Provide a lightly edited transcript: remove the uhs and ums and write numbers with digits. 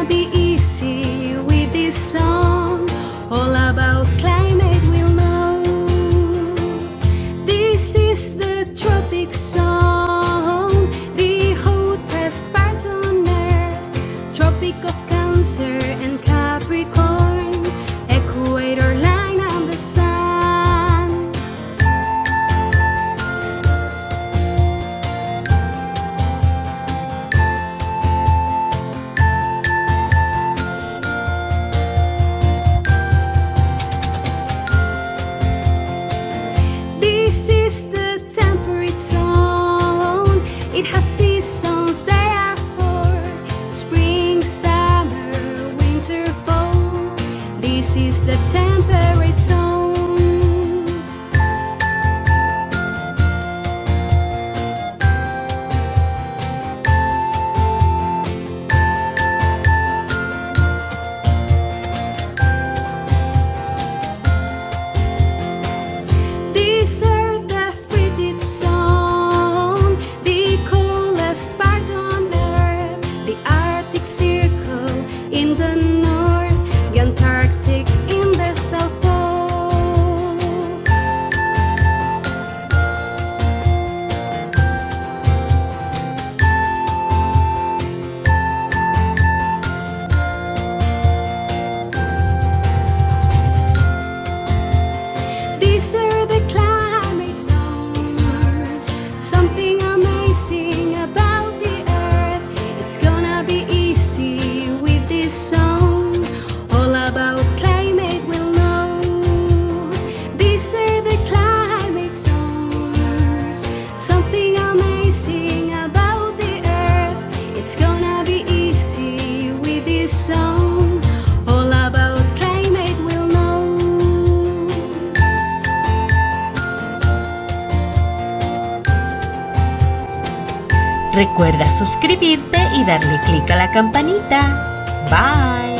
be easy with this song. All about climate we'll know. This is the tropic zone, the hottest part on earth. Tropic of Cancer and Capricorn, equator line of the sun. This is the temperate zone. It has seasons, they are four: spring, summer, winter, fall. This is the temperate zone. These are the frigid zone, the coolest part on earth. The Arctic Circle in the north, the Antarctic in the south pole. These are the climate zones, something amazing about the earth. It's gonna be easy with this song. All about climate we'll know. These are the climate zones, something amazing about the earth. It's gonna be easy with this song. All about climate we'll know. Recuerda suscribirte y darle clic a la campanita. Bye.